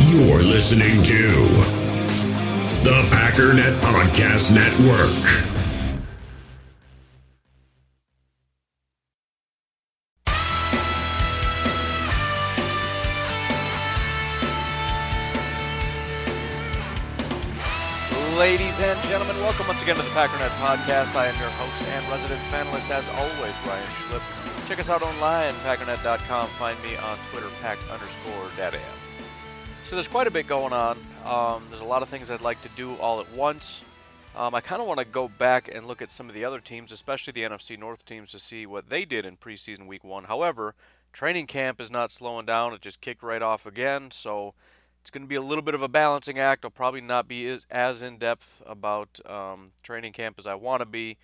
You're listening to the Packernet Podcast Network. Ladies and gentlemen, welcome once again to the Packernet Podcast. I am your host and resident fanalist, as always, Ryan Schlip. Check us out online, packernet.com. Find me on Twitter, pack_dadam. So there's quite a bit going on. There's a lot of things I'd like to do all at once. I kind of want to go back and look at some of the other teams, especially the NFC North teams, to see what they did in preseason week 1. However, training camp is not slowing down. It just kicked right off again, so it's going to be a little bit of a balancing act. I'll probably not be as in-depth about training camp as I want to be.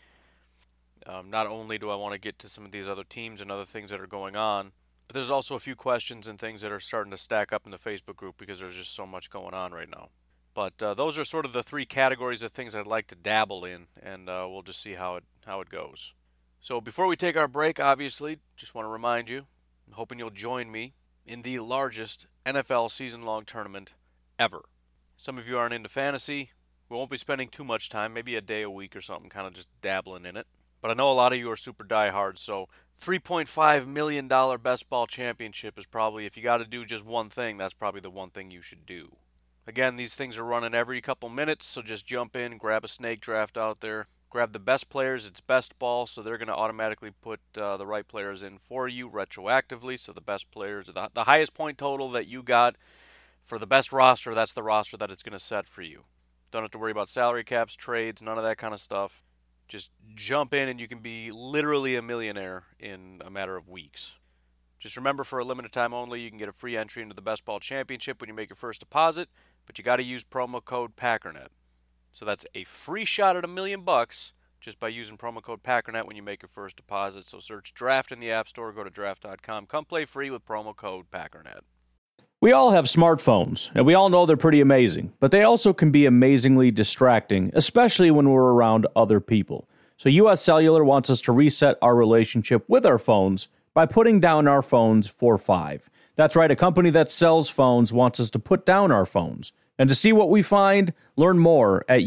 Not only do I want to get to some of these other teams and other things that are going on, but there's also a few questions and things that are starting to stack up in the Facebook group because there's just so much going on right now. But those are sort of the three categories of things I'd like to dabble in, and we'll just see how it goes. So before we take our break, obviously, just want to remind you, I'm hoping you'll join me in the largest NFL season-long tournament ever. Some of you aren't into fantasy. We won't be spending too much time, maybe a day a week or something, kind of just dabbling in it. But I know a lot of you are super diehards, so $3.5 million best ball championship is probably, if you got to do just one thing, that's probably the one thing you should do. Again, these things are running every couple minutes, so just jump in, grab a snake draft out there. Grab the best players, it's best ball, so they're going to automatically put the right players in for you retroactively. So the best players, the highest point total that you got for the best roster, that's the roster that it's going to set for you. Don't have to worry about salary caps, trades, none of that kind of stuff. Just jump in and you can be literally a millionaire in a matter of weeks. Just remember, for a limited time only, you can get a free entry into the Best Ball Championship when you make your first deposit, but you got to use promo code PACKERNET. So that's a free shot at $1 million just by using promo code PACKERNET when you make your first deposit. So search Draft in the App Store, go to draft.com. Come play free with promo code PACKERNET. We all have smartphones, and we all know they're pretty amazing, but they also can be amazingly distracting, especially when we're around other people. So US Cellular wants us to reset our relationship with our phones by putting down our phones for $5. That's right, a company that sells phones wants us to put down our phones. And to see what we find, learn more at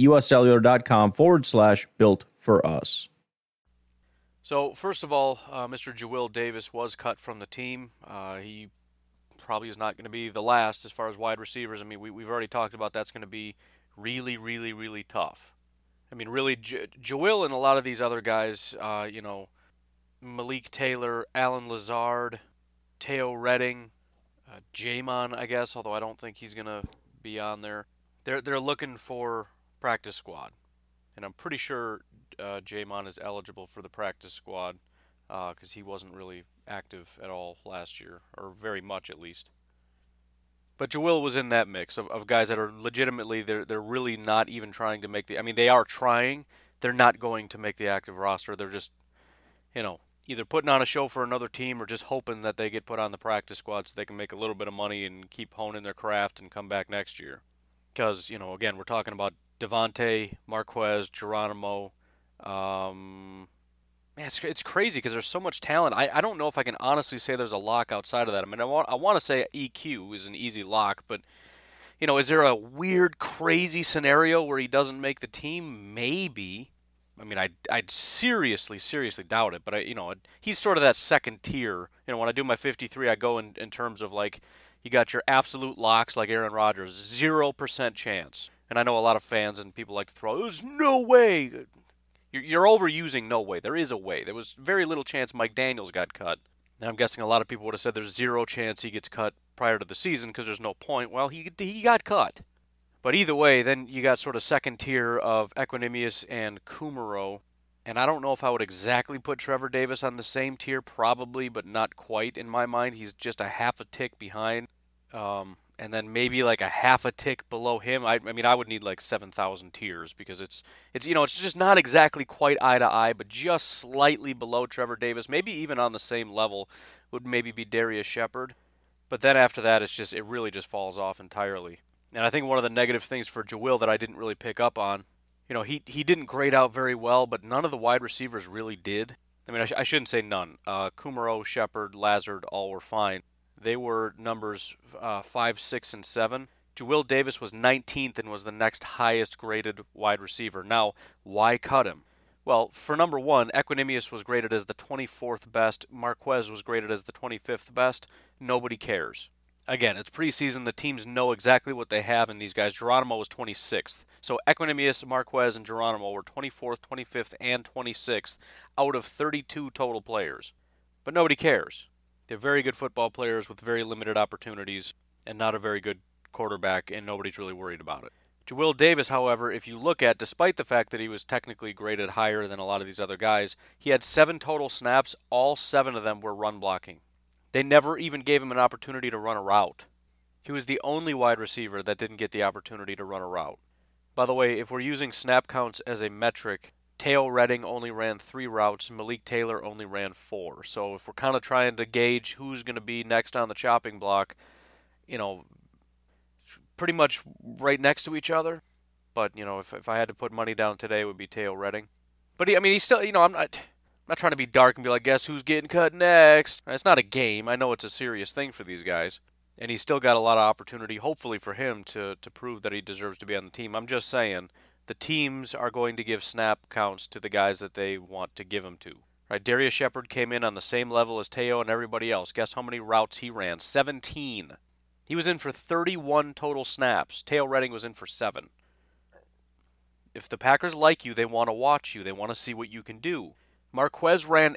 uscellular.com/built for us. So, first of all, Mr. Jawill Davis was cut from the team. He probably is not going to be the last as far as wide receivers. I mean, we've already talked about that's going to be really, really, really tough. I mean, really, Jawill and a lot of these other guys, Malik Taylor, Alan Lazard, Teo Redding, Jamon, I guess, although I don't think he's going to be on there. They're looking for practice squad, and I'm pretty sure Jamon is eligible for the practice squad because he wasn't really active at all last year, or very much at least. But Jawill was in that mix of guys that are legitimately, they're really not even trying to make the, I mean, they are trying, they're not going to make the active roster. They're just, either putting on a show for another team or just hoping that they get put on the practice squad so they can make a little bit of money and keep honing their craft and come back next year. Because, again, we're talking about Devontae, Marquez, Geronimo. Man, it's crazy because there's so much talent. I don't know if I can honestly say there's a lock outside of that. I mean, I want to say EQ is an easy lock, but, is there a weird, crazy scenario where he doesn't make the team? Maybe. I mean, I'd seriously doubt it, but he's sort of that second tier. When I do my 53, I go in terms of like, you got your absolute locks like Aaron Rodgers, 0% chance. And I know a lot of fans and people like to throw, there's no way. You're overusing no way. There is a way. There was very little chance Mike Daniels got cut. And I'm guessing a lot of people would have said there's 0 chance he gets cut prior to the season because there's no point. Well, he got cut. But either way, then you got sort of second tier of Equanimous and Kumaro. And I don't know if I would exactly put Trevor Davis on the same tier, probably, but not quite in my mind. He's just a half a tick behind. And then maybe like a half a tick below him. I mean, I would need like 7,000 tiers because it's just not exactly quite eye to eye, but just slightly below Trevor Davis. Maybe even on the same level would maybe be Darius Shepard. But then after that, it really just falls off entirely. And I think one of the negative things for Jawill that I didn't really pick up on, he didn't grade out very well, but none of the wide receivers really did. I mean, I shouldn't say none. Kumaro, Shepard, Lazard, all were fine. They were numbers 5, 6, and 7. Jawill Davis was 19th and was the next highest graded wide receiver. Now, why cut him? Well, for number one, Equanimeous was graded as the 24th best. Marquez was graded as the 25th best. Nobody cares. Again, it's preseason. The teams know exactly what they have in these guys. Geronimo was 26th. So Equanimeous, Marquez, and Geronimo were 24th, 25th, and 26th out of 32 total players. But nobody cares. They're very good football players with very limited opportunities and not a very good quarterback, and nobody's really worried about it. Jawill Davis, however, if you look at, despite the fact that he was technically graded higher than a lot of these other guys, he had 7 total snaps. All 7 of them were run blocking. They never even gave him an opportunity to run a route. He was the only wide receiver that didn't get the opportunity to run a route. By the way, if we're using snap counts as a metric, Teo Redding only ran 3 routes, Malik Taylor only ran 4. So if we're kind of trying to gauge who's going to be next on the chopping block, pretty much right next to each other. But, if I had to put money down today, it would be Teo Redding. But, he's still, I'm not trying to be dark and be like, guess who's getting cut next? It's not a game. I know it's a serious thing for these guys. And he's still got a lot of opportunity, hopefully, for him to prove that he deserves to be on the team. I'm just saying, the teams are going to give snap counts to the guys that they want to give them to. Right? Darius Shepard came in on the same level as Teo and everybody else. Guess how many routes he ran? 17. He was in for 31 total snaps. Teo Redding was in for 7. If the Packers like you, they want to watch you. They want to see what you can do. Marquez ran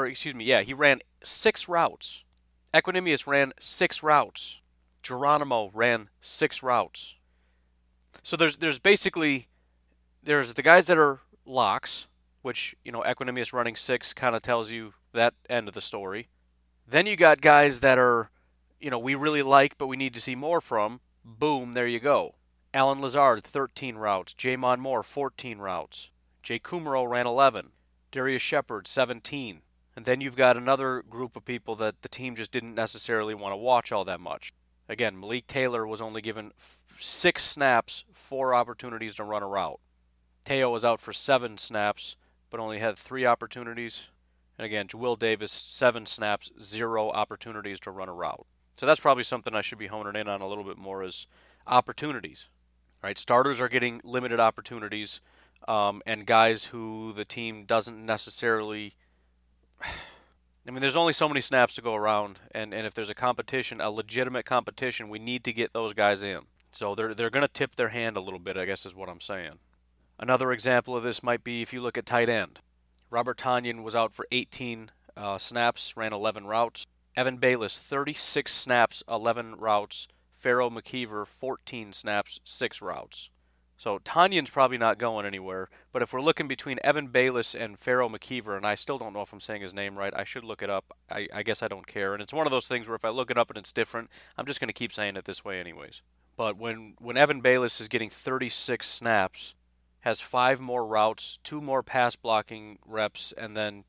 6 routes. Equanimeous ran 6 routes. Geronimo ran 6 routes. So there's basically the guys that are locks, which, Equanimeous running 6 kind of tells you that end of the story. Then you got guys that are, we really like, but we need to see more from. Boom, there you go. Alan Lazard, 13 routes. Jamon Moore, 14 routes. Jay Kumaro ran 11. Darius Shepard, 17. And then you've got another group of people that the team just didn't necessarily want to watch all that much. Again, Malik Taylor was only given 6 snaps, 4 opportunities to run a route. Teo was out for 7 snaps, but only had 3 opportunities. And again, Jawill Davis, 7 snaps, 0 opportunities to run a route. So that's probably something I should be honing in on a little bit more is opportunities. Right? Starters are getting limited opportunities, and guys who the team doesn't necessarily... there's only so many snaps to go around, and if there's a competition, a legitimate competition, we need to get those guys in. So they're going to tip their hand a little bit, I guess is what I'm saying. Another example of this might be if you look at tight end. Robert Tonyan was out for 18 snaps, ran 11 routes. Evan Baylis, 36 snaps, 11 routes. Pharaoh McKeever, 14 snaps, 6 routes. So Tanyan's probably not going anywhere, but if we're looking between Evan Baylis and Pharaoh McKeever, and I still don't know if I'm saying his name right, I should look it up. I guess I don't care. And it's one of those things where if I look it up and it's different, I'm just going to keep saying it this way anyways. But when Evan Baylis is getting 36 snaps, has 5 more routes, 2 more pass blocking reps, and then,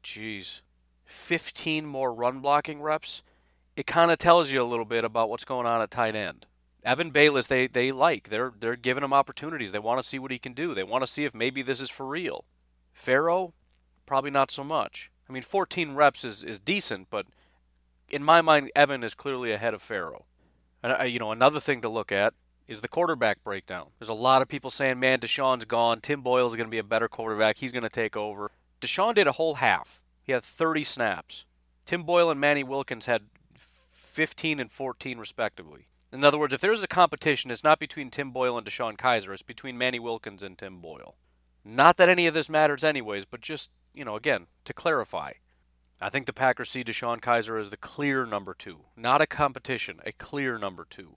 15 more run blocking reps, it kind of tells you a little bit about what's going on at tight end. Evan Baylis, they're giving him opportunities. They want to see what he can do. They want to see if maybe this is for real. Pharaoh, probably not so much. 14 reps is decent, but in my mind, Evan is clearly ahead of Pharaoh. And, another thing to look at is the quarterback breakdown. There's a lot of people saying, man, Deshaun's gone. Tim Boyle's going to be a better quarterback. He's going to take over. Deshaun did a whole half. He had 30 snaps. Tim Boyle and Manny Wilkins had 15 and 14 respectively. In other words, if there's a competition, it's not between Tim Boyle and Deshaun Kaiser. It's between Manny Wilkins and Tim Boyle. Not that any of this matters anyways, but just, again, to clarify. I think the Packers see Deshaun Kaiser as the clear number 2. Not a competition, a clear number 2.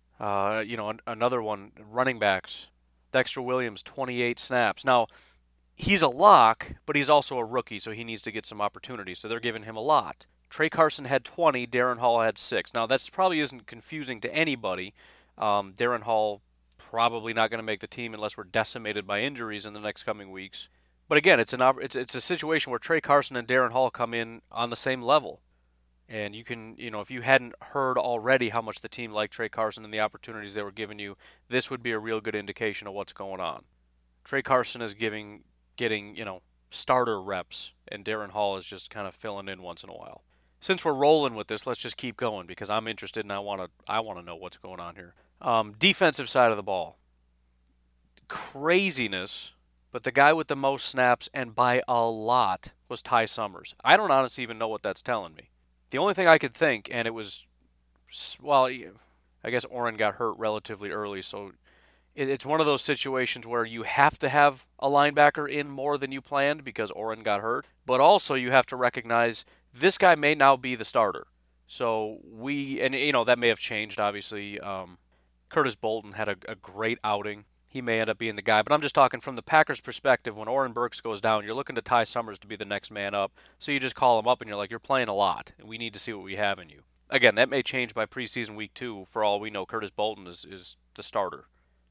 Another one, running backs. Dexter Williams, 28 snaps. Now, he's a lock, but he's also a rookie, so he needs to get some opportunities. So they're giving him a lot. Trey Carson had 20, Darren Hall had 6. Now, that probably isn't confusing to anybody. Darren Hall probably not going to make the team unless we're decimated by injuries in the next coming weeks. But again, it's a situation where Trey Carson and Darren Hall come in on the same level. And you can, if you hadn't heard already how much the team liked Trey Carson and the opportunities they were giving you, this would be a real good indication of what's going on. Trey Carson is getting starter reps, and Darren Hall is just kind of filling in once in a while. Since we're rolling with this, let's just keep going because I'm interested and I want to know what's going on here. Defensive side of the ball, craziness, but the guy with the most snaps and by a lot was Ty Summers. I don't honestly even know what that's telling me. The only thing I could think, and it was, well, I guess Oren got hurt relatively early, so it's one of those situations where you have to have a linebacker in more than you planned because Oren got hurt, but also you have to recognize this guy may now be the starter. So that may have changed, obviously. Curtis Bolton had a great outing. He may end up being the guy, but I'm just talking from the Packers' perspective. When Oren Burks goes down, you're looking to Ty Summers to be the next man up. So you just call him up and you're like, you're playing a lot, and we need to see what we have in you. Again, that may change by preseason week 2. For all we know, Curtis Bolton is the starter.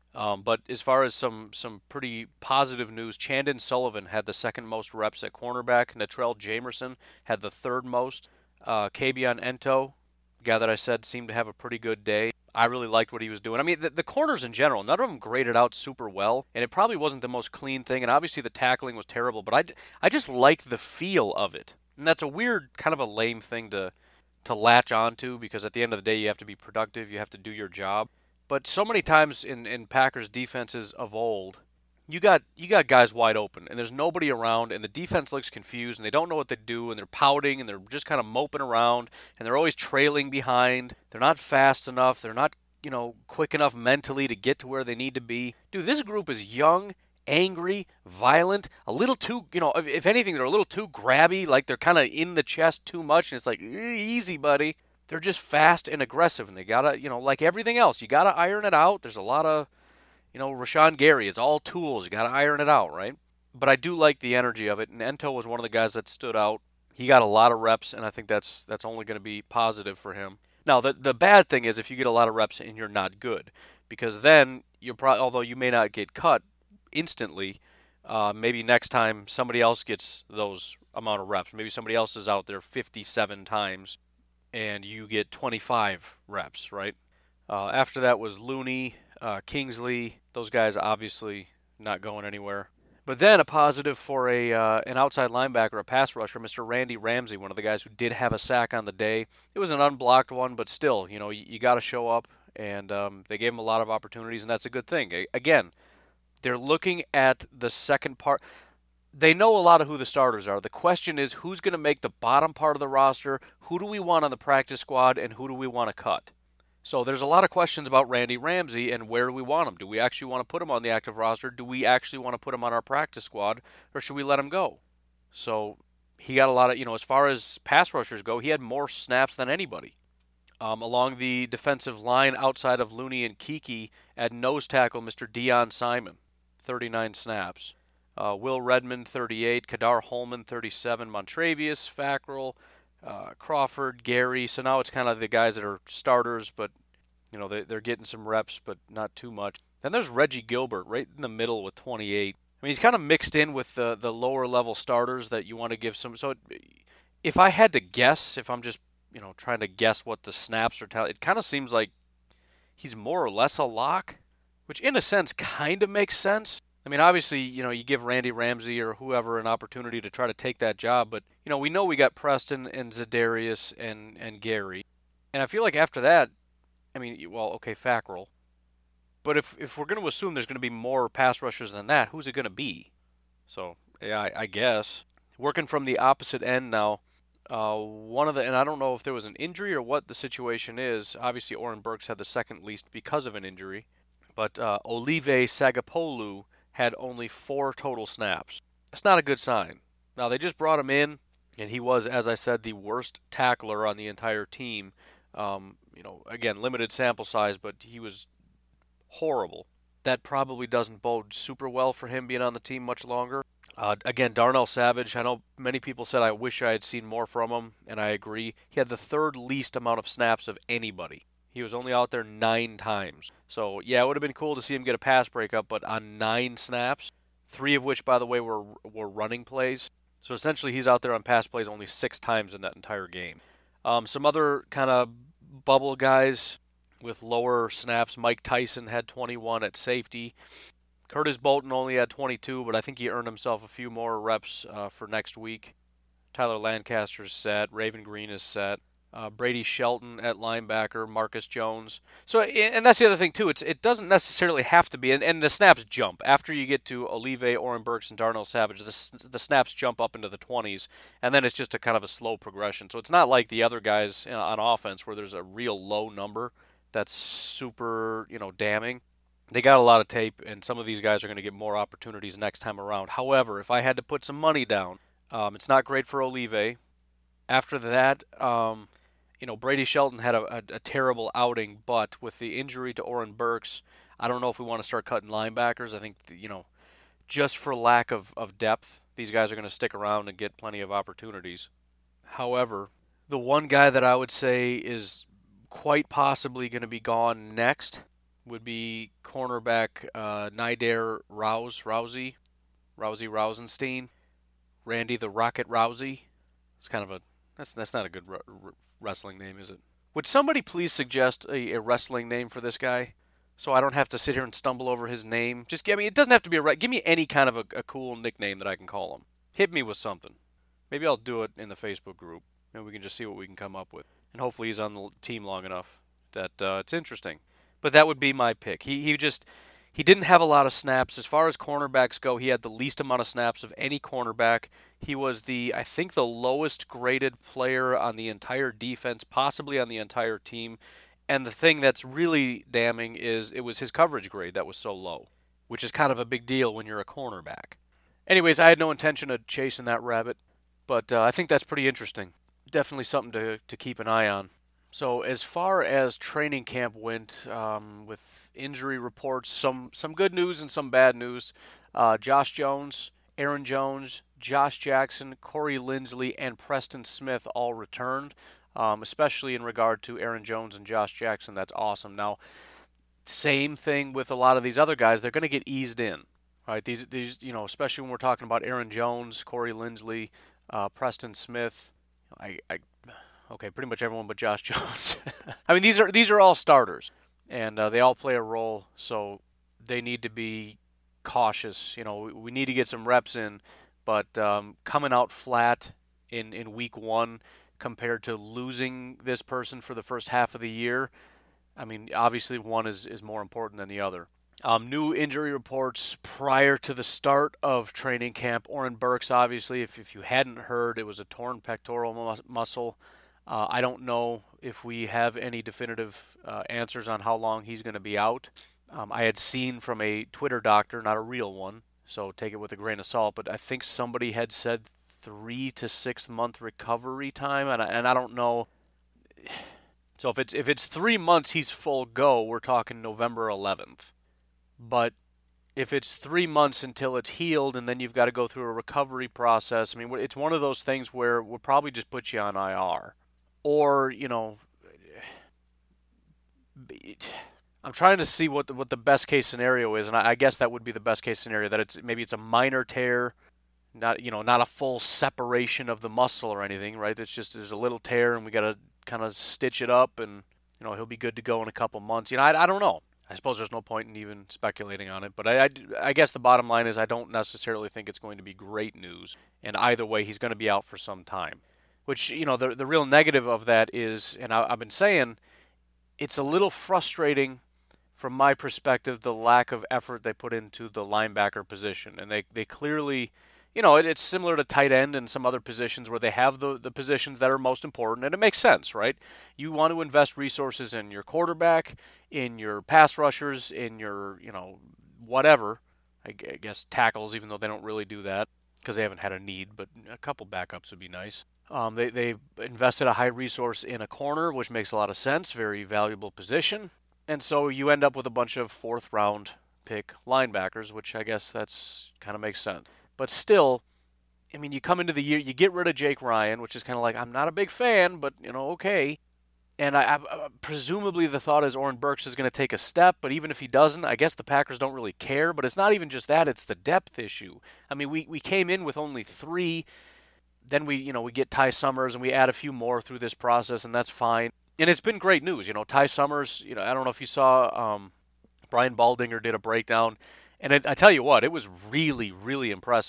But as far as some pretty positive news, Chandon Sullivan had the second most reps at cornerback. Natrell Jamerson had the third most. Kabion Ento, guy that I said seemed to have a pretty good day. I really liked what he was doing. I mean, the corners in general, none of them graded out super well, and it probably wasn't the most clean thing, and obviously the tackling was terrible, but I just like the feel of it. And that's a weird, kind of a lame thing to latch onto because at the end of the day, you have to be productive, you have to do your job. But so many times in Packers defenses of old, you got guys wide open, and there's nobody around, and the defense looks confused, and they don't know what to do, and they're pouting, and they're just kind of moping around, and they're always trailing behind. They're not fast enough. They're not, quick enough mentally to get to where they need to be. Dude, this group is young, angry, violent, a little too, if anything, they're a little too grabby, like they're kind of in the chest too much, and it's like, easy, buddy. They're just fast and aggressive, and they gotta, like everything else, you gotta iron it out. There's a lot of, Rashawn Gary, it's all tools. You got to iron it out, right? But I do like the energy of it, and Ento was one of the guys that stood out. He got a lot of reps, and I think that's only going to be positive for him. Now, the bad thing is if you get a lot of reps and you're not good, because then although you may not get cut instantly, maybe next time somebody else gets those amount of reps. Maybe somebody else is out there 57 times, and you get 25 reps, right? After that was Looney, Kingsley. Those guys obviously not going anywhere. But then a positive for an outside linebacker, a pass rusher, Mr. Randy Ramsey, one of the guys who did have a sack on the day. It was an unblocked one, but still, you got to show up, and they gave him a lot of opportunities, and that's a good thing. Again, they're looking at the second part. They know a lot of who the starters are. The question is, who's going to make the bottom part of the roster? Who do we want on the practice squad, and who do we want to cut? So there's a lot of questions about Randy Ramsey and where do we want him? Do we actually want to put him on the active roster? Do we actually want to put him on our practice squad? Or should we let him go? So he got a lot of, as far as pass rushers go, he had more snaps than anybody. Along the defensive line outside of Looney and Kiki at nose tackle, Mr. Deion Simon, 39 snaps. Will Redmond, 38. Kadar Holman, 37. Montravius, Fackrell, Crawford, Gary. So now it's kind of the guys that are starters, but they're getting some reps, but not too much. Then there's Reggie Gilbert right in the middle with 28. I mean, he's kind of mixed in with the lower level starters that you want to give some. So if I had to guess, if I'm just trying to guess what the snaps are telling, it kind of seems like he's more or less a lock, which in a sense kind of makes sense. I mean, obviously, you give Randy Ramsey or whoever an opportunity to try to take that job, but, we know we got Preston and Za'Darius and Gary. And I feel like after that, Fackrell. But if we're going to assume there's going to be more pass rushers than that, who's it going to be? So, yeah, I guess. Working from the opposite end now, and I don't know if there was an injury or what the situation is. Obviously, Oren Burks had the second least because of an injury. But Olive Sagapolu had only 4 total snaps. That's not a good sign. Now, they just brought him in, and he was, as I said, the worst tackler on the entire team. Again, limited sample size, but he was horrible. That probably doesn't bode super well for him being on the team much longer. Again, Darnell Savage, I know many people said I wish I had seen more from him, and I agree. He had the third least amount of snaps of anybody. He was only out there 9 times. So, yeah, it would have been cool to see him get a pass breakup, but on 9 snaps, 3 of which, by the way, were running plays. So, essentially, he's out there on pass plays only 6 times in that entire game. Some other kind of bubble guys with lower snaps. Mike Tyson had 21 at safety. Curtis Bolton only had 22, but I think he earned himself a few more reps for next week. Tyler Lancaster's set. Raven Green is set. Brady Shelton at linebacker, Marcus Jones. So, and that's the other thing too. It doesn't necessarily have to be, and the snaps jump after you get to Olive, Oren Burks, and Darnell Savage. The snaps jump up into the 20s, and then it's just a kind of a slow progression. So it's not like the other guys on offense where there's a real low number that's super damning. They got a lot of tape, and some of these guys are going to get more opportunities next time around. However, if I had to put some money down, it's not great for Olive. After that, Brady Shelton had a terrible outing, but with the injury to Oren Burks, I don't know if we want to start cutting linebackers. I think, just for lack of depth, these guys are going to stick around and get plenty of opportunities. However, the one guy that I would say is quite possibly going to be gone next would be cornerback Nyder Rousey Rosenstein, Randy the Rocket Rousey. It's kind of that's not a good wrestling name, is it? Would somebody please suggest a wrestling name for this guy, so I don't have to sit here and stumble over his name? Just it doesn't have to be give me any kind of a cool nickname that I can call him. Hit me with something. Maybe I'll do it in the Facebook group, and we can just see what we can come up with. And hopefully he's on the team long enough that it's interesting. But that would be my pick. He didn't have a lot of snaps. As far as cornerbacks go, he had the least amount of snaps of any cornerback. He was I think the lowest graded player on the entire defense, possibly on the entire team. And the thing that's really damning is it was his coverage grade that was so low, which is kind of a big deal when you're a cornerback. Anyways, I had no intention of chasing that rabbit, but I think that's pretty interesting. Definitely something to keep an eye on. So as far as training camp went, with injury reports, some good news and some bad news. Josh Jones, Aaron Jones, Josh Jackson, Corey Linsley, and Preston Smith all returned, especially in regard to Aaron Jones and Josh Jackson. That's awesome. Now, same thing with a lot of these other guys. They're going to get eased in, right? These especially when we're talking about Aaron Jones, Corey Linsley, Preston Smith. Okay, pretty much everyone but Josh Jones. I mean, these are all starters, and they all play a role, so they need to be cautious. We need to get some reps in, but coming out flat in week one compared to losing this person for the first half of the year, I mean, obviously one is more important than the other. New injury reports prior to the start of training camp. Oren Burks, obviously, if you hadn't heard, it was a torn pectoral muscle. I don't know if we have any definitive answers on how long he's going to be out. I had seen from a Twitter doctor, not a real one, so take it with a grain of salt, but I think somebody had said 3 to 6 month recovery time, and I don't know. So if it's 3 months, he's full go. We're talking November 11th. But if it's 3 months until it's healed, and then you've got to go through a recovery process, I mean, it's one of those things where we'll probably just put you on IR. Or, I'm trying to see what the best case scenario is, and I guess that would be the best case scenario, that it's a minor tear, not a full separation of the muscle or anything, right? It's just there's a little tear, and we got to kind of stitch it up, and he'll be good to go in a couple months. I don't know. I suppose there's no point in even speculating on it, but I guess the bottom line is I don't necessarily think it's going to be great news, and either way, he's going to be out for some time. Which, the real negative of that is, and I've been saying, it's a little frustrating from my perspective, the lack of effort they put into the linebacker position. And they clearly, it's similar to tight end and some other positions where they have the positions that are most important, and it makes sense, right? You want to invest resources in your quarterback, in your pass rushers, in your, whatever, I guess tackles, even though they don't really do that because they haven't had a need, but a couple backups would be nice. They invested a high resource in a corner, which makes a lot of sense, very valuable position. And so you end up with a bunch of 4th round pick linebackers, which I guess that's kind of makes sense. But still, I mean, you come into the year, you get rid of Jake Ryan, which is kind of like, I'm not a big fan, but, okay. And I presumably the thought is Oren Burks is going to take a step, but even if he doesn't, I guess the Packers don't really care. But it's not even just that, it's the depth issue. I mean, we came in with only 3. Then we get Ty Summers, and we add a few more through this process, and that's fine. And it's been great news. Ty Summers, I don't know if you saw Brian Baldinger did a breakdown, and I tell you what, it was really, really impressive.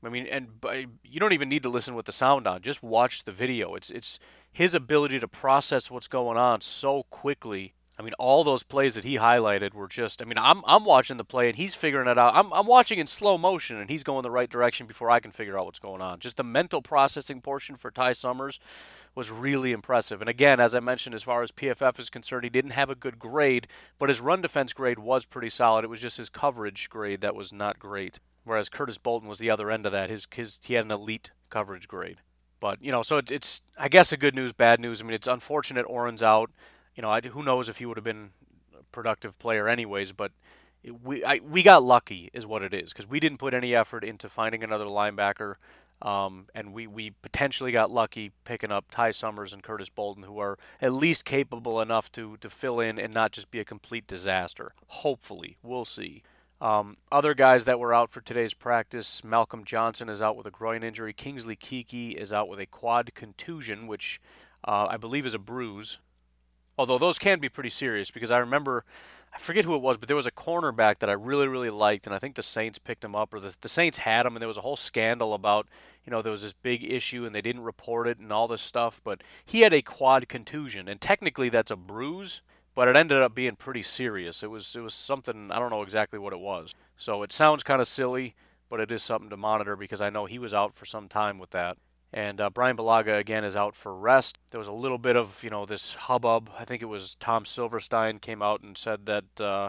I mean, you don't even need to listen with the sound on. Just watch the video. It's his ability to process what's going on so quickly. I mean, all those plays that he highlighted were just. I mean, I'm watching the play and he's figuring it out. I'm watching in slow motion and he's going the right direction before I can figure out what's going on. Just the mental processing portion for Ty Summers was really impressive. And again, as I mentioned, as far as PFF is concerned, he didn't have a good grade, but his run defense grade was pretty solid. It was just his coverage grade that was not great. Whereas Curtis Bolton was the other end of that. He had an elite coverage grade. But, so it's I guess a good news, bad news. I mean, it's unfortunate Oren's out. Who knows if he would have been a productive player anyways, but we got lucky is what it is, because we didn't put any effort into finding another linebacker, and we potentially got lucky picking up Ty Summers and Curtis Bolton, who are at least capable enough to fill in and not just be a complete disaster. Hopefully. We'll see. Other guys that were out for today's practice, Malcolm Johnson is out with a groin injury. Kingsley Keke is out with a quad contusion, which I believe is a bruise. Although those can be pretty serious, because I forget who it was, but there was a cornerback that I really, really liked, and I think the Saints picked him up, or the Saints had him, and there was a whole scandal about, there was this big issue, and they didn't report it and all this stuff, but he had a quad contusion, and technically that's a bruise, but it ended up being pretty serious. It was something, I don't know exactly what it was. So it sounds kind of silly, but it is something to monitor, because I know he was out for some time with that. And Brian Bulaga, again, is out for rest. There was a little bit of, this hubbub. I think it was Tom Silverstein came out and said that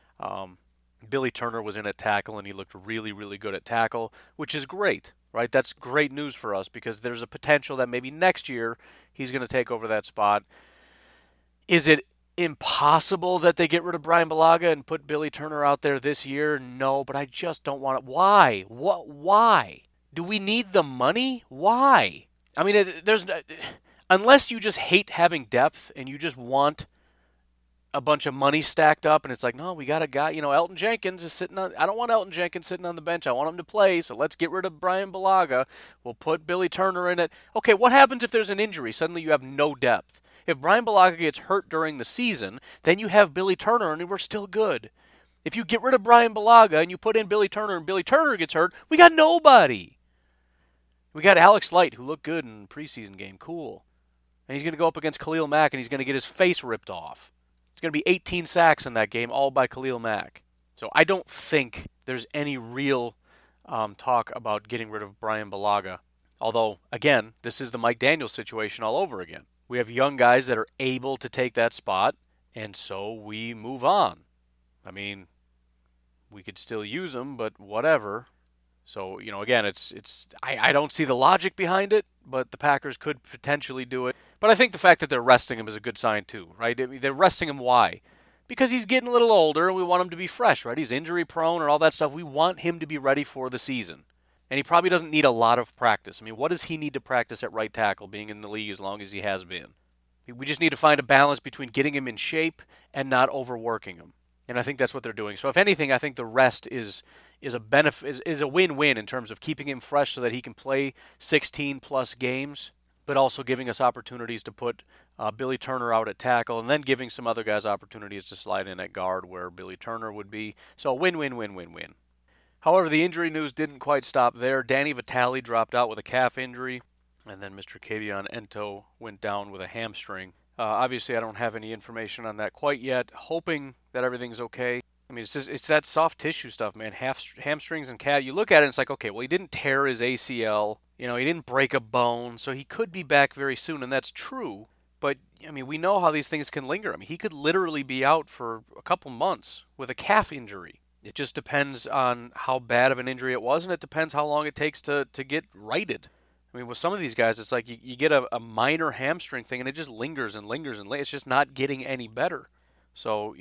Billy Turner was in at tackle, and he looked really, really good at tackle, which is great, right? That's great news for us, because there's a potential that maybe next year he's going to take over that spot. Is it impossible that they get rid of Brian Bulaga and put Billy Turner out there this year? No, but I just don't want it. Why? Why? Do we need the money? Why? I mean, unless you just hate having depth and you just want a bunch of money stacked up, and it's like, no, we got a guy, Elton Jenkins is sitting on, I don't want Elton Jenkins sitting on the bench. I want him to play, so let's get rid of Brian Bulaga. We'll put Billy Turner in it. Okay, what happens if there's an injury? Suddenly you have no depth. If Brian Bulaga gets hurt during the season, then you have Billy Turner, and we're still good. If you get rid of Brian Bulaga and you put in Billy Turner, and Billy Turner gets hurt, we got nobody. We got Alex Light, who looked good in the preseason game. Cool. And he's going to go up against Khalil Mack, and he's going to get his face ripped off. It's going to be 18 sacks in that game, all by Khalil Mack. So I don't think there's any real talk about getting rid of Brian Bulaga. Although, again, this is the Mike Daniels situation all over again. We have young guys that are able to take that spot, and so we move on. I mean, we could still use them, but whatever. So, again, I don't see the logic behind it, but the Packers could potentially do it. But I think the fact that they're resting him is a good sign too, right? I mean, they're resting him, why? Because he's getting a little older and we want him to be fresh, right? He's injury prone and all that stuff. We want him to be ready for the season. And he probably doesn't need a lot of practice. I mean, what does he need to practice at right tackle, being in the league as long as he has been? We just need to find a balance between getting him in shape and not overworking him. And I think that's what they're doing. So if anything, I think the rest is a benefit, is a win-win in terms of keeping him fresh so that he can play 16-plus games, but also giving us opportunities to put Billy Turner out at tackle, and then giving some other guys opportunities to slide in at guard where Billy Turner would be. So win-win-win-win-win. However, the injury news didn't quite stop there. Danny Vitale dropped out with a calf injury, and then Mr. Kavion Ento went down with a hamstring. Obviously, I don't have any information on that quite yet, hoping that everything's okay. I mean, it's that soft tissue stuff, man. Hamstrings and calf. You look at it and it's like, okay, well, he didn't tear his ACL. He didn't break a bone, so he could be back very soon, and that's true. But, I mean, we know how these things can linger. I mean, he could literally be out for a couple months with a calf injury. It just depends on how bad of an injury it was, and it depends how long it takes to get righted. I mean, with some of these guys, it's like you get a minor hamstring thing, and it just lingers and lingers and lingers. It's just not getting any better. So,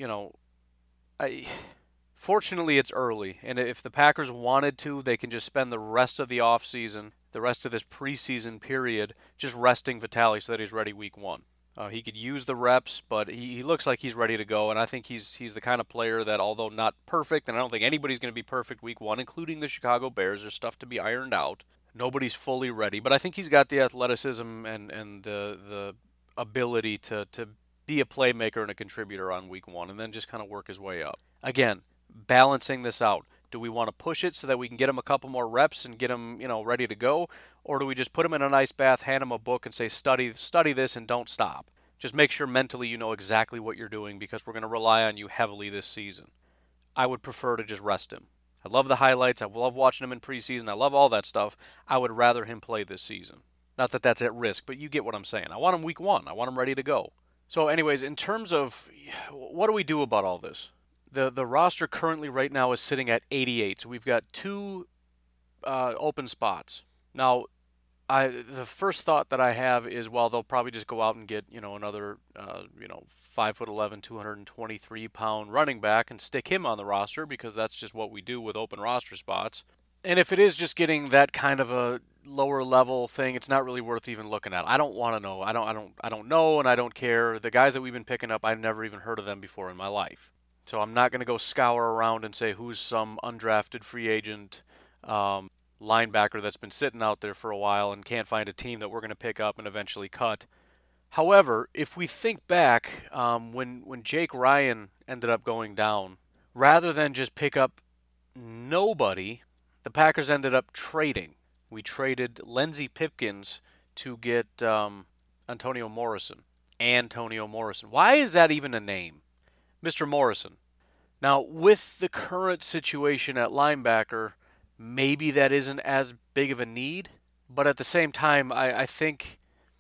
fortunately, it's early, and if the Packers wanted to, they can just spend the rest of the offseason, the rest of this preseason period, just resting Vitale so that he's ready week 1. He could use the reps, but he looks like he's ready to go, and I think he's the kind of player that, although not perfect, and I don't think anybody's going to be perfect week 1, including the Chicago Bears, there's stuff to be ironed out. Nobody's fully ready, but I think he's got the athleticism and the ability to be a playmaker and a contributor on week 1, and then just kind of work his way up. Again, balancing this out. Do we want to push it so that we can get him a couple more reps and get him, ready to go? Or do we just put him in an ice bath, hand him a book, and say, study this and don't stop? Just make sure mentally you know exactly what you're doing because we're going to rely on you heavily this season. I would prefer to just rest him. I love the highlights. I love watching him in preseason. I love all that stuff. I would rather him play this season. Not that that's at risk, but you get what I'm saying. I want him week 1. I want him ready to go. So anyways, in terms of what do we do about all this? The roster currently right now is sitting at 88. So we've got 2 open spots. Now, the first thought that I have is, well, they'll probably just go out and get, another, 5'11", 223-pound running back and stick him on the roster because that's just what we do with open roster spots. And if it is just getting that kind of a lower level thing, it's not really worth even looking at. I don't want to know. I don't know, and I don't care. The guys that we've been picking up, I've never even heard of them before in my life. So I'm not going to go scour around and say who's some undrafted free agent linebacker that's been sitting out there for a while and can't find a team that we're going to pick up and eventually cut. However, if we think back, when Jake Ryan ended up going down, rather than just pick up nobody, the Packers ended up trading. We traded Lindsey Pipkins to get Antonio Morrison. Why is that even a name? Mr. Morrison. Now, with the current situation at linebacker, maybe that isn't as big of a need, but at the same time, I think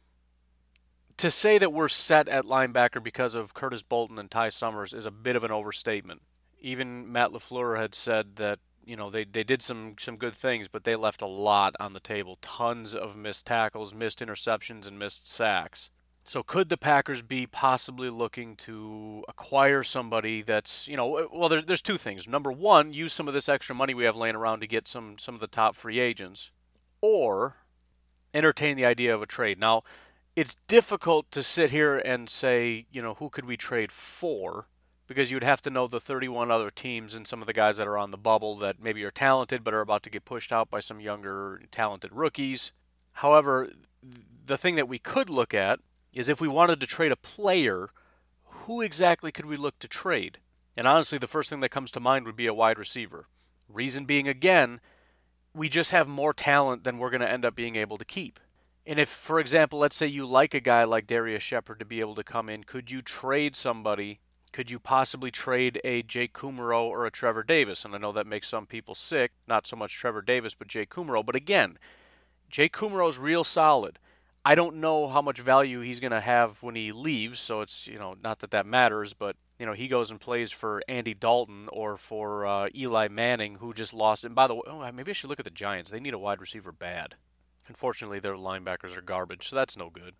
to say that we're set at linebacker because of Curtis Bolton and Ty Summers is a bit of an overstatement. Even Matt LaFleur had said that, they did some good things, but they left a lot on the table. Tons of missed tackles, missed interceptions, and missed sacks. So could the Packers be possibly looking to acquire somebody that's, well, there's 2 things. Number 1, use some of this extra money we have laying around to get some of the top free agents, or entertain the idea of a trade. Now, it's difficult to sit here and say, who could we trade for? Because you'd have to know the 31 other teams and some of the guys that are on the bubble that maybe are talented but are about to get pushed out by some younger talented rookies. However, the thing that we could look at is if we wanted to trade a player, who exactly could we look to trade? And honestly, the first thing that comes to mind would be a wide receiver. Reason being, again, we just have more talent than we're going to end up being able to keep. And if, for example, let's say you like a guy like Darius Shepard to be able to come in, could you trade somebody? Could you possibly trade a Jake Kumerow or a Trevor Davis? And I know that makes some people sick, not so much Trevor Davis, but Jake Kumerow. But again, Jake Kumerow's real solid. I don't know how much value he's going to have when he leaves, so it's, not that matters, but, he goes and plays for Andy Dalton or for Eli Manning, who just lost. And by the way, maybe I should look at the Giants. They need a wide receiver bad. Unfortunately, their linebackers are garbage, so that's no good.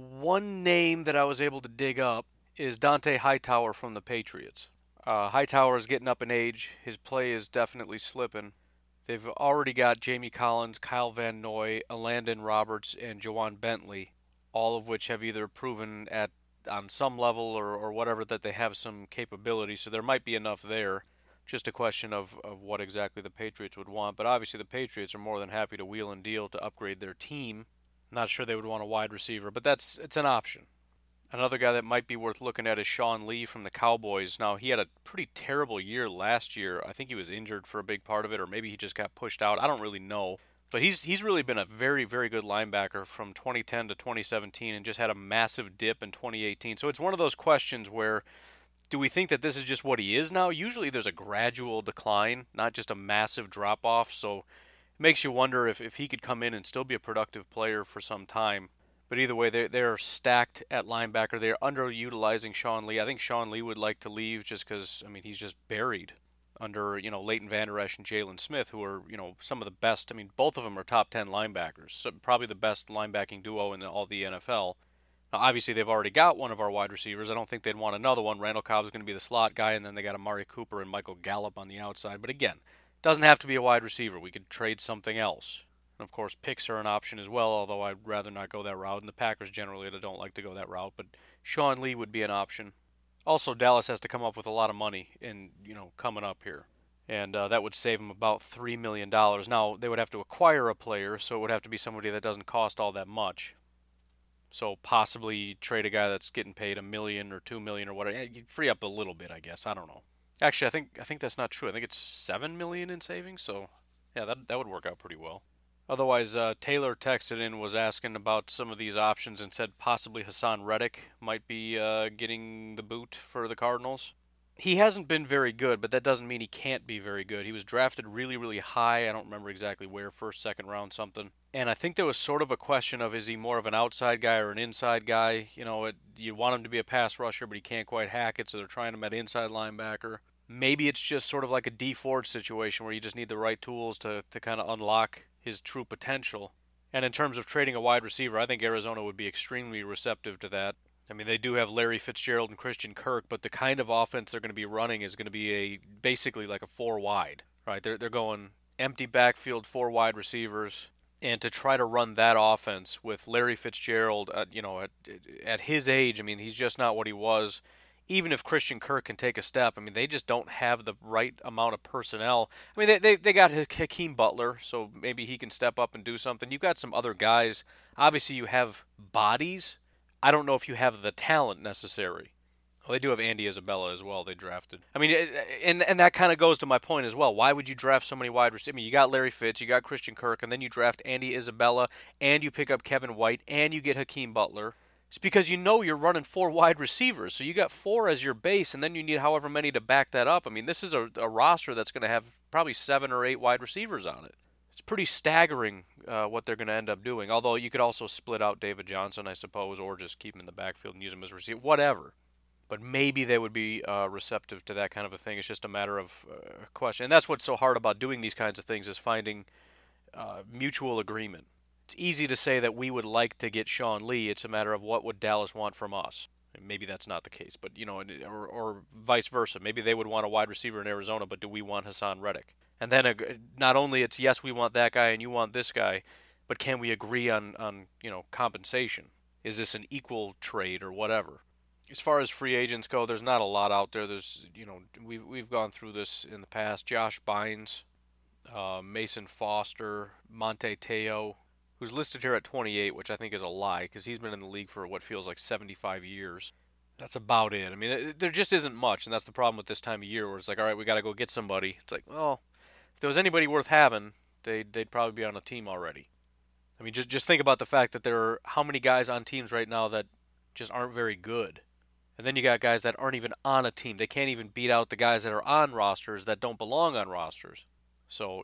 One name that I was able to dig up is Dante Hightower from the Patriots. Hightower is getting up in age. His play is definitely slipping. They've already got Jamie Collins, Kyle Van Noy, Landon Roberts, and Jawan Bentley, all of which have either proven on some level or whatever that they have some capability. So there might be enough there. Just a question of what exactly the Patriots would want. But obviously the Patriots are more than happy to wheel and deal to upgrade their team. Not sure they would want a wide receiver, but it's an option. Another guy that might be worth looking at is Sean Lee from the Cowboys. Now, he had a pretty terrible year last year. I think he was injured for a big part of it, or maybe he just got pushed out. I don't really know. But he's really been a very, very good linebacker from 2010 to 2017 and just had a massive dip in 2018. So it's one of those questions where, do we think that this is just what he is now? Usually there's a gradual decline, not just a massive drop-off. So it makes you wonder if he could come in and still be a productive player for some time. But either way, they're stacked at linebacker. They're underutilizing Sean Lee. I think Sean Lee would like to leave just because, he's just buried under, Leighton Vander Esch and Jalen Smith, who are, some of the best. Both of them are top 10 linebackers. So probably the best linebacking duo in all the NFL. Now, obviously, they've already got one of our wide receivers. I don't think they'd want another one. Randall Cobb is going to be the slot guy, and then they got Amari Cooper and Michael Gallup on the outside. But again, doesn't have to be a wide receiver. We could trade something else. And of course, picks are an option as well, although I'd rather not go that route. And the Packers generally don't like to go that route, but Sean Lee would be an option. Also, Dallas has to come up with a lot of money coming up here. And that would save them about $3 million. Now, they would have to acquire a player, so it would have to be somebody that doesn't cost all that much. So possibly trade a guy that's getting paid $1 million or $2 million or whatever. You'd free up a little bit, I guess. I don't know. Actually, I think that's not true. I think it's $7 million in savings. So, yeah, that would work out pretty well. Otherwise, Taylor texted in, was asking about some of these options and said possibly Hassan Reddick might be getting the boot for the Cardinals. He hasn't been very good, but that doesn't mean he can't be very good. He was drafted really, really high. I don't remember exactly where, first, second round, something. And I think there was sort of a question of, is he more of an outside guy or an inside guy? You know, you want him to be a pass rusher, but he can't quite hack it, so they're trying him at inside linebacker. Maybe it's just sort of like a Dee Ford situation where you just need the right tools to kind of unlock his true potential. And in terms of trading a wide receiver, I think Arizona would be extremely receptive to that. I mean, they do have Larry Fitzgerald and Christian Kirk, but the kind of offense they're going to be running is going to be basically like a 4 wide, right? They're going empty backfield, 4 wide receivers, and to try to run that offense with Larry Fitzgerald, at his age, I mean, he's just not what he was. Even if Christian Kirk can take a step, I mean, they just don't have the right amount of personnel. I mean, they got Hakeem Butler, so maybe he can step up and do something. You've got some other guys. Obviously, you have bodies. I don't know if you have the talent necessary. Well, they do have Andy Isabella as well. They drafted. I mean, and that kind of goes to my point as well. Why would you draft so many wide receivers? I mean, you got Larry Fitz, you got Christian Kirk, and then you draft Andy Isabella, and you pick up Kevin White, and you get Hakeem Butler. It's because you know you're running 4 wide receivers, so you got 4 as your base, and then you need however many to back that up. I mean, this is a roster that's going to have probably 7 or 8 wide receivers on it. It's pretty staggering what they're going to end up doing. Although you could also split out David Johnson, I suppose, or just keep him in the backfield and use him as a receiver, whatever. But maybe they would be receptive to that kind of a thing. It's just a matter of question. And that's what's so hard about doing these kinds of things, is finding mutual agreement. It's easy to say that we would like to get Sean Lee. It's a matter of what would Dallas want from us. Maybe that's not the case, but or vice versa. Maybe they would want a wide receiver in Arizona, but do we want Hassan Reddick? And then not only it's yes, we want that guy and you want this guy, but can we agree on compensation? Is this an equal trade or whatever? As far as free agents go, there's not a lot out there. There's we've gone through this in the past. Josh Bynes, Mason Foster, Monte Teo, who's listed here at 28, which I think is a lie because he's been in the league for what feels like 75 years. That's about it. I mean, there just isn't much, and that's the problem with this time of year where it's like, all right, we got to go get somebody. It's like, well, if there was anybody worth having, they'd probably be on a team already. I mean, just think about the fact that there are how many guys on teams right now that just aren't very good. And then you got guys that aren't even on a team. They can't even beat out the guys that are on rosters that don't belong on rosters. So,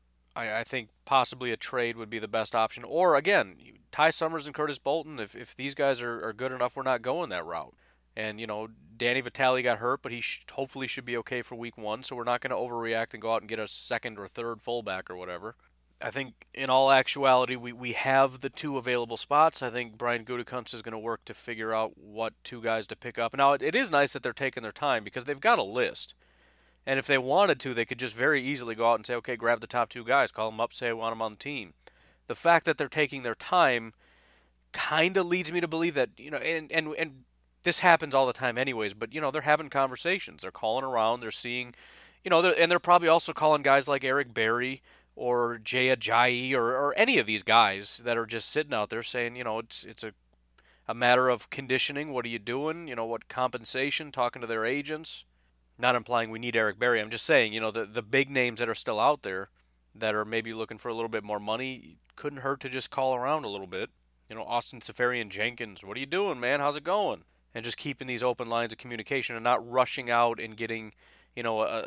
I think possibly a trade would be the best option. Or, again, Ty Summers and Curtis Bolton, if these guys are good enough, we're not going that route. And, Danny Vitale got hurt, but he hopefully should be okay for week 1, so we're not going to overreact and go out and get a second or third fullback or whatever. I think in all actuality, we have the 2 available spots. I think Brian Gutekunst is going to work to figure out what 2 guys to pick up. Now, it is nice that they're taking their time because they've got a list. And if they wanted to, they could just very easily go out and say, okay, grab the top 2 guys, call them up, say I want them on the team. The fact that they're taking their time kind of leads me to believe that, and this happens all the time anyways, but, they're having conversations. They're calling around. They're seeing, and they're probably also calling guys like Eric Berry or Jay Ajayi or any of these guys that are just sitting out there saying, it's a matter of conditioning. What are you doing? What compensation? Talking to their agents. Not implying we need Eric Berry. I'm just saying, the big names that are still out there that are maybe looking for a little bit more money, couldn't hurt to just call around a little bit. Austin Seferian-Jenkins, what are you doing, man? How's it going? And just keeping these open lines of communication and not rushing out and getting, a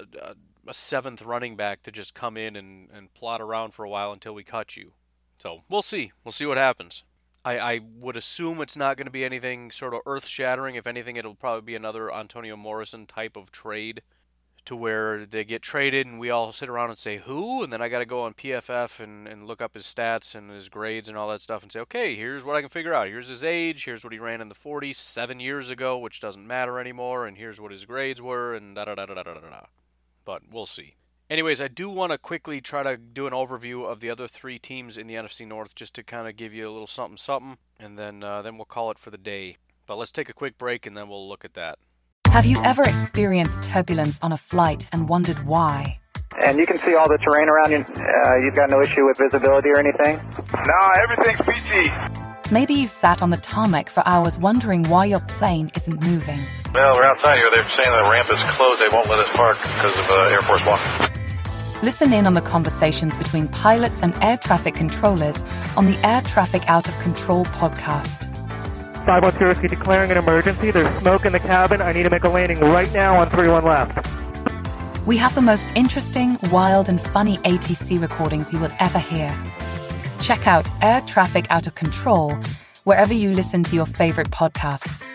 7th running back to just come in and plot around for a while until we cut you. So we'll see. We'll see what happens. I would assume it's not going to be anything sort of earth-shattering. If anything, it'll probably be another Antonio Morrison type of trade to where they get traded and we all sit around and say, who? And then I got to go on PFF and look up his stats and his grades and all that stuff and say, okay, here's what I can figure out. Here's his age. Here's what he ran in the 40s 7 years ago, which doesn't matter anymore. And here's what his grades were and da-da-da-da-da-da-da. But we'll see. Anyways, I do want to quickly try to do an overview of the other 3 teams in the NFC North just to kind of give you a little something, and then we'll call it for the day. But let's take a quick break, and then we'll look at that. Have you ever experienced turbulence on a flight and wondered why? And you can see all the terrain around you. You've got no issue with visibility or anything? No, everything's PG. Maybe you've sat on the tarmac for hours wondering why your plane isn't moving. Well, we're outside here. They're saying the ramp is closed. They won't let us park because of Air Force One. Listen in on the conversations between pilots and air traffic controllers on the Air Traffic Out of Control podcast. 510 declaring an emergency. There's smoke in the cabin. I need to make a landing right now on 31 left. We have the most interesting, wild, and funny ATC recordings you will ever hear. Check out Air Traffic Out of Control wherever you listen to your favorite podcasts.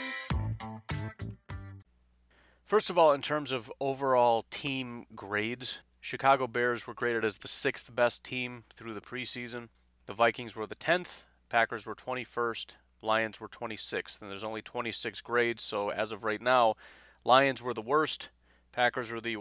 First of all, in terms of overall team grades, Chicago Bears were graded as the 6th best team through the preseason. The Vikings were the 10th, Packers were 21st, Lions were 26th, and there's only 26 grades, so as of right now, Lions were the worst, Packers were the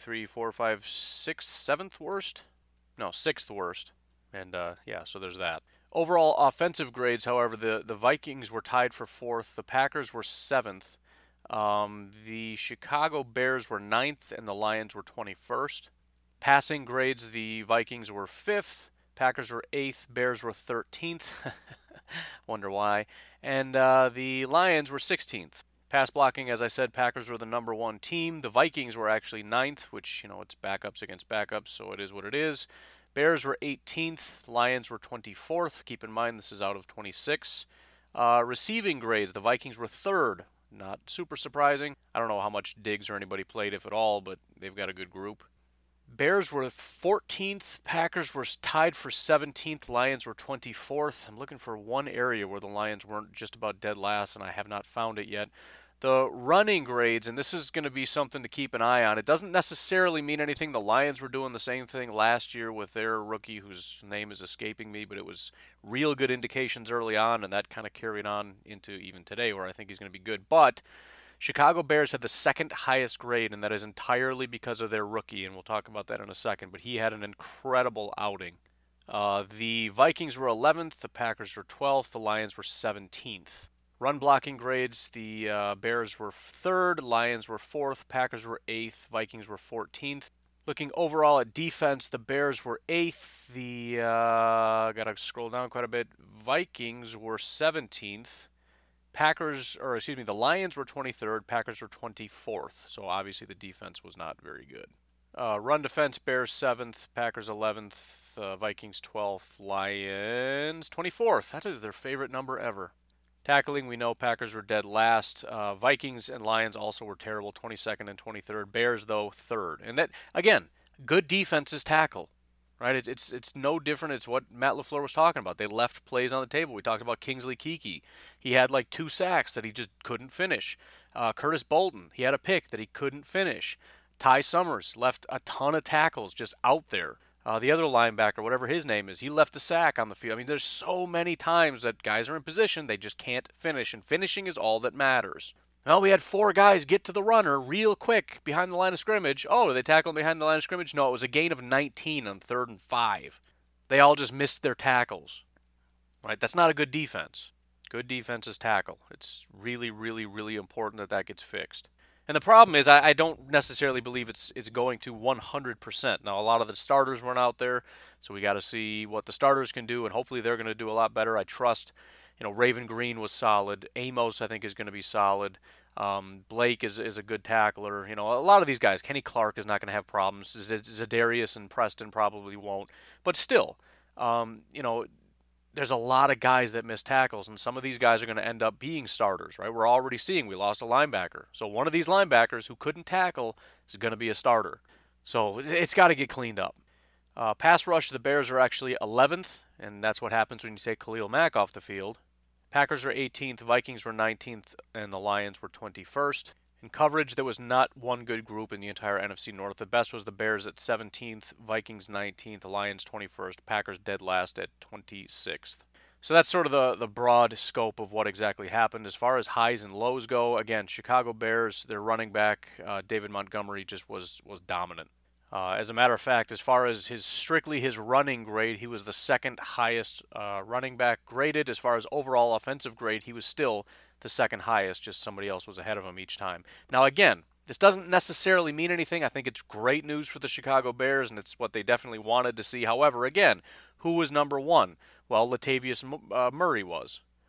7th worst? No, 6th worst. And, so there's that. Overall offensive grades, however, the Vikings were tied for 4th. The Packers were 7th. The Chicago Bears were 9th, and the Lions were 21st. Passing grades, the Vikings were 5th. Packers were 8th. Bears were 13th. Wonder why. And the Lions were 16th. Pass blocking, as I said, Packers were the number 1 team. The Vikings were actually 9th, which, it's backups against backups, so it is what it is. Bears were 18th, Lions were 24th. Keep in mind this is out of 26. Receiving grades, the Vikings were 3rd. Not super surprising. I don't know how much Diggs or anybody played, if at all, but they've got a good group. Bears were 14th, Packers were tied for 17th, Lions were 24th. I'm looking for one area where the Lions weren't just about dead last, and I have not found it yet. The running grades, and this is going to be something to keep an eye on. It doesn't necessarily mean anything. The Lions were doing the same thing last year with their rookie, whose name is escaping me, but it was real good indications early on, and that kind of carried on into even today, where I think he's going to be good. But Chicago Bears had the 2nd highest grade, and that is entirely because of their rookie, and we'll talk about that in a second. But he had an incredible outing. The Vikings were 11th, the Packers were 12th, the Lions were 17th. Run blocking grades, the Bears were 3rd, Lions were 4th, Packers were 8th, Vikings were 14th. Looking overall at defense, the Bears were 8th, gotta scroll down quite a bit, Vikings were 17th, the Lions were 23rd, Packers were 24th, so obviously the defense was not very good. Run defense, Bears 7th, Packers 11th, Vikings 12th, Lions 24th. That is their favorite number ever. Tackling, we know Packers were dead last. Vikings and Lions also were terrible, 22nd and 23rd. Bears, though, 3rd. And that, again, good defenses tackle, right? It's no different. It's what Matt LaFleur was talking about. They left plays on the table. We talked about Kingsley Keke. He had like 2 sacks that he just couldn't finish. Curtis Bolton, he had a pick that he couldn't finish. Ty Summers left a ton of tackles just out there. The other linebacker, whatever his name is, he left a sack on the field. I mean, there's so many times that guys are in position, they just can't finish, and finishing is all that matters. Well, we had 4 guys get to the runner real quick behind the line of scrimmage. Oh, did they tackle him behind the line of scrimmage? No, it was a gain of 19 on 3rd and 5. They all just missed their tackles. Right? That's not a good defense. Good defense is tackle. It's really, really, really important that gets fixed. And the problem is I don't necessarily believe it's going to 100%. Now, a lot of the starters weren't out there, so we got to see what the starters can do, and hopefully they're going to do a lot better. I trust, Raven Green was solid. Amos, I think, is going to be solid. Blake is a good tackler. A lot of these guys. Kenny Clark is not going to have problems. Zadarius and Preston probably won't. But still, there's a lot of guys that miss tackles, and some of these guys are going to end up being starters, right? We're already seeing we lost a linebacker. So one of these linebackers who couldn't tackle is going to be a starter. So it's got to get cleaned up. Pass rush, the Bears are actually 11th, and that's what happens when you take Khalil Mack off the field. Packers are 18th, Vikings were 19th, and the Lions were 21st. In coverage, there was not one good group in the entire NFC North. The best was the Bears at 17th, Vikings 19th, Lions 21st, Packers dead last at 26th. So that's sort of the broad scope of what exactly happened. As far as highs and lows go, again, Chicago Bears, their running back, David Montgomery, just was dominant. As a matter of fact, as far as strictly his running grade, he was the 2nd highest running back graded. As far as overall offensive grade, he was still the 2nd highest, just somebody else was ahead of him each time. Now again, this doesn't necessarily mean anything. I think it's great news for the Chicago Bears, and it's what they definitely wanted to see. However, again, who was number 1? Well, Latavius Murray was.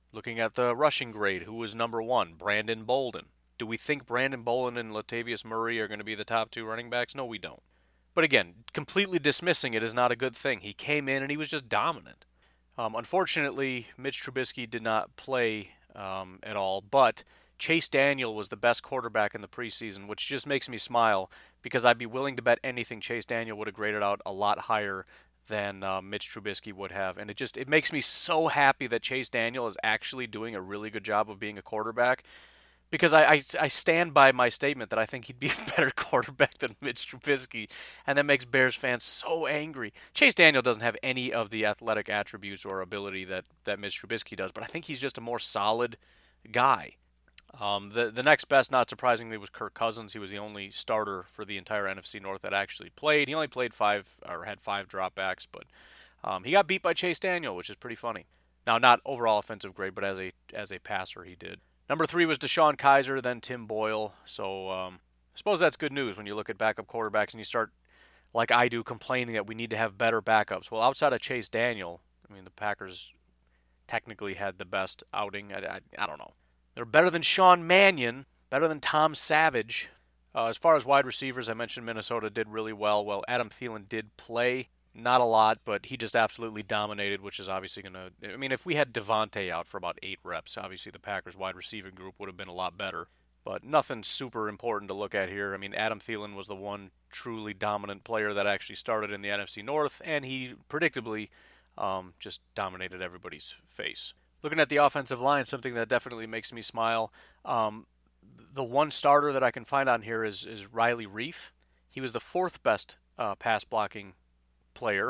Looking at the rushing grade, who was number 1? Brandon Bolden. Do we think Brandon Bolden and Latavius Murray are going to be the top 2 running backs? No, we don't. But again, completely dismissing it is not a good thing. He came in and he was just dominant. Unfortunately, Mitch Trubisky did not play at all, but Chase Daniel was the best quarterback in the preseason, which just makes me smile because I'd be willing to bet anything Chase Daniel would have graded out a lot higher than Mitch Trubisky would have. And it makes me so happy that Chase Daniel is actually doing a really good job of being a quarterback, because I stand by my statement that I think he'd be a better quarterback than Mitch Trubisky, and that makes Bears fans so angry. Chase Daniel doesn't have any of the athletic attributes or ability that Mitch Trubisky does, but I think he's just a more solid guy. The next best, not surprisingly, was Kirk Cousins. He was the only starter for the entire NFC North that actually played. He only played had 5 dropbacks, but he got beat by Chase Daniel, which is pretty funny. Now, not overall offensive grade, but as a passer, he did. Number 3 was Deshaun Kaiser, then Tim Boyle. So I suppose that's good news when you look at backup quarterbacks and you start, like I do, complaining that we need to have better backups. Well, outside of Chase Daniel, I mean, the Packers technically had the best outing. I don't know. They're better than Sean Mannion, better than Tom Savage. As far as wide receivers, I mentioned Minnesota did really well. Well, Adam Thielen did play. Not a lot, but he just absolutely dominated, which is obviously going to... I mean, if we had Devontae out for about 8 reps, obviously the Packers wide receiving group would have been a lot better. But nothing super important to look at here. I mean, Adam Thielen was the one truly dominant player that actually started in the NFC North, and he predictably just dominated everybody's face. Looking at the offensive line, something that definitely makes me smile. The one starter that I can find on here is Riley Reiff. He was the 4th best pass blocking player.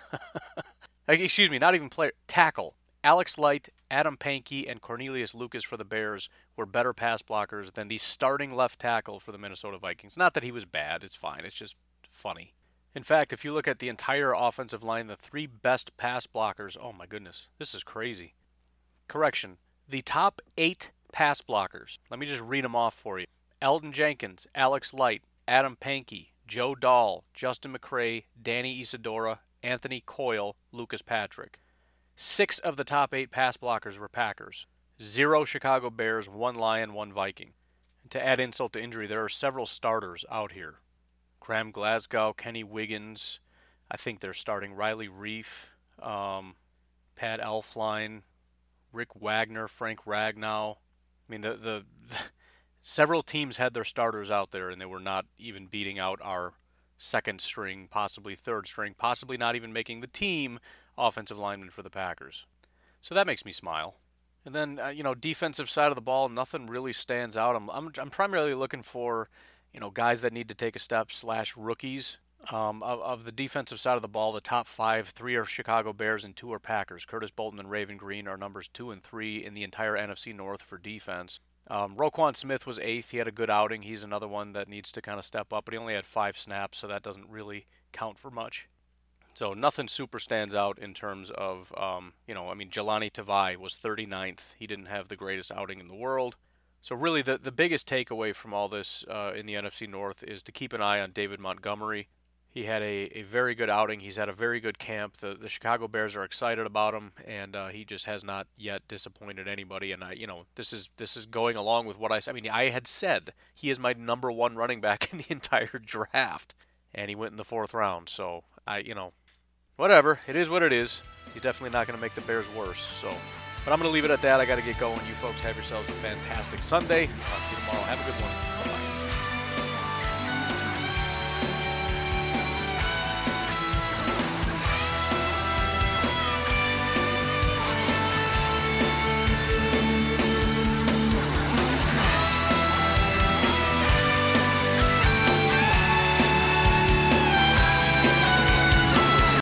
Excuse me, not even player. Tackle. Alex Light, Adam Pankey, and Cornelius Lucas for the Bears were better pass blockers than the starting left tackle for the Minnesota Vikings. Not that he was bad. It's fine. It's just funny. In fact, if you look at the entire offensive line, the 3 best pass blockers, oh my goodness, this is crazy. Correction. The top 8 pass blockers. Let me just read them off for you. Elton Jenkins, Alex Light, Adam Pankey, Joe Dahl, Justin McCray, Danny Isidora, Anthony Coyle, Lucas Patrick. 6 of the top 8 pass blockers were Packers. 0 Chicago Bears, 1 Lion, 1 Viking. And to add insult to injury, there are several starters out here. Graham Glasgow, Kenny Wiggins, I think they're starting Riley Reiff, Pat Elflein, Rick Wagner, Frank Ragnow. I mean, the several teams had their starters out there, and they were not even beating out our 2nd string, possibly 3rd string, possibly not even making the team offensive lineman for the Packers. So that makes me smile. And then, defensive side of the ball, nothing really stands out. I'm primarily looking for, guys that need to take a step / rookies. Of the defensive side of the ball, the top 5, 3 are Chicago Bears and 2 are Packers. Curtis Bolton and Raven Green are numbers 2 and 3 in the entire NFC North for defense. Roquan Smith was 8th. He had a good outing. He's another one that needs to kind of step up, but he only had 5 snaps, so that doesn't really count for much. So nothing super stands out in terms of, Jelani Tavai was 39th. He didn't have the greatest outing in the world. So really the biggest takeaway from all this in the NFC North is to keep an eye on David Montgomery. He had a very good outing. He's had a very good camp. The Chicago Bears are excited about him, and he just has not yet disappointed anybody. And this is going along with what I said. I mean, I had said he is my number 1 running back in the entire draft, and he went in the 4th round. So whatever. It is what it is. He's definitely not going to make the Bears worse. But I'm going to leave it at that. I got to get going. You folks have yourselves a fantastic Sunday. Talk to you tomorrow. Have a good one.